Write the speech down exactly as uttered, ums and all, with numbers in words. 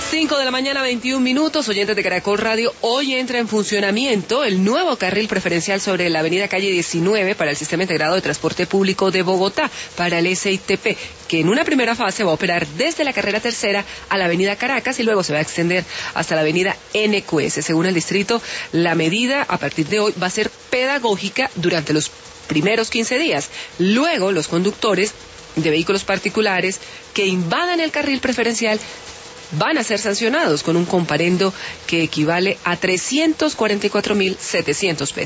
cinco de la mañana, veintiún minutos, oyentes de Caracol Radio. Hoy entra en funcionamiento el nuevo carril preferencial sobre la avenida Calle diecinueve para el Sistema Integrado de Transporte Público de Bogotá, para el S I T P, que en una primera fase va a operar desde la carrera tercera a la avenida Caracas y luego se va a extender hasta la avenida N Q S. Según el distrito, la medida a partir de hoy va a ser pedagógica durante los primeros quince días. Luego, los conductores de vehículos particulares que invadan el carril preferencial van a ser sancionados con un comparendo que equivale a trescientos cuarenta y cuatro mil setecientos pesos.